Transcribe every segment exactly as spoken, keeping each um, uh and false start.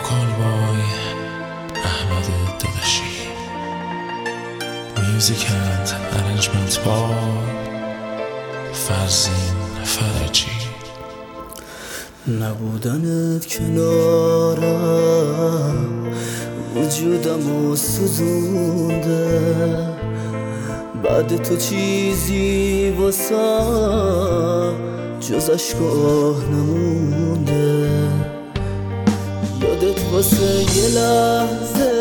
وکال بای احمد داداشی، میوزیک اند ارنجمنت بای فرزین فرجی. نبودنت کنارم وجودمو سوزونده، بعد تو چیزی واسم جز عشق و آه نمونده. یادت واسه یه لحظه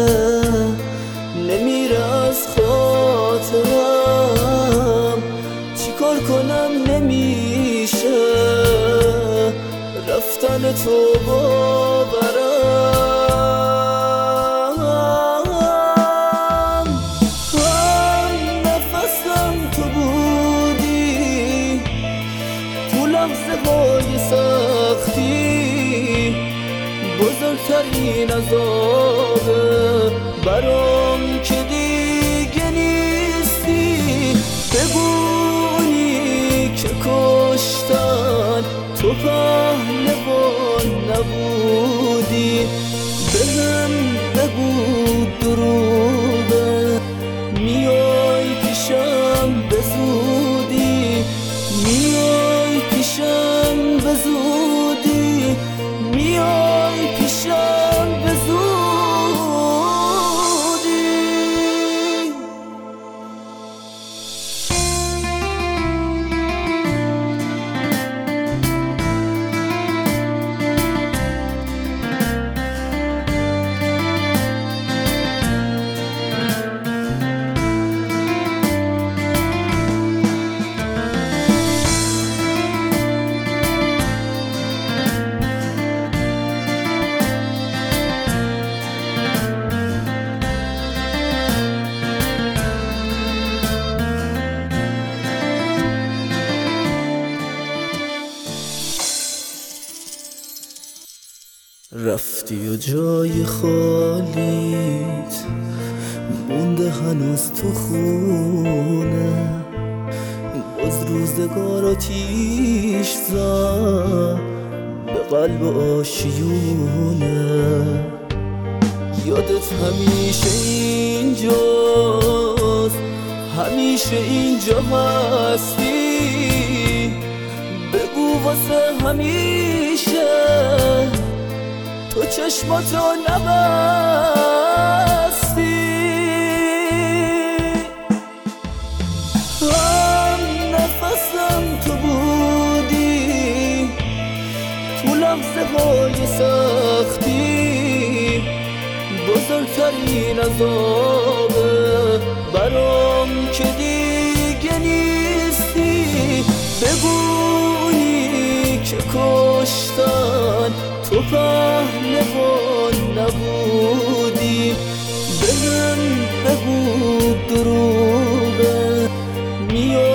نمیره از خاطرم، چیکار کنم نمیشه رفتن تو باورم. هم نفسم تو بودی تو لحظه های سختی، بزرگترین عذابه برام که دیگه نیستی. بگویی که کشتن تو پهلوان نبودی، بهم بگو دروغه میای پیشم به زودی، میای پیشم به زودی، میای پیشم به زودی. رفتی و جای خالیت مونده هنوز تو خونه، باز روزگار آتیش زد به قلب آشیونه. یادت همیشه اینجاست، همیشه اینجا هستی، بگو واسه همیشه تو چشماتو نبستی. هم نفسم تو بودی تو لحظه های سختی، بزرگترین عذابه برام که دیگه نیستی. بگویی که کشتن تو پهلوان نبودی، بهم بگو دروغه میای